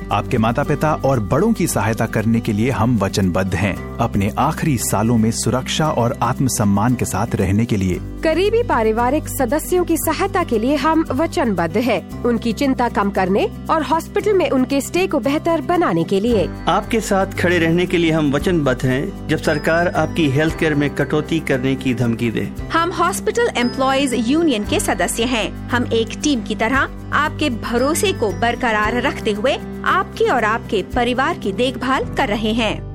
आपके माता पिता और बड़ों की सहायता करने के लिए हम वचनबद्ध हैं। अपने आखिरी सालों में सुरक्षा और आत्मसम्मान के साथ रहने के लिए करीबी पारिवारिक सदस्यों की सहायता के लिए हम वचनबद्ध हैं। उनकी चिंता कम करने और हॉस्पिटल में उनके स्टे को बेहतर बनाने के लिए आपके साथ खड़े रहने के लिए हम वचनबद्ध हैं जब सरकार आपकी हेल्थ केयर में कटौती करने की धमकी दे। हम हॉस्पिटल एम्प्लॉयज यूनियन के सदस्य हैं। हम एक टीम की तरह आपके भरोसे को बरकरार रखते हुए आपकी और आपके परिवार की देखभाल कर रहे हैं।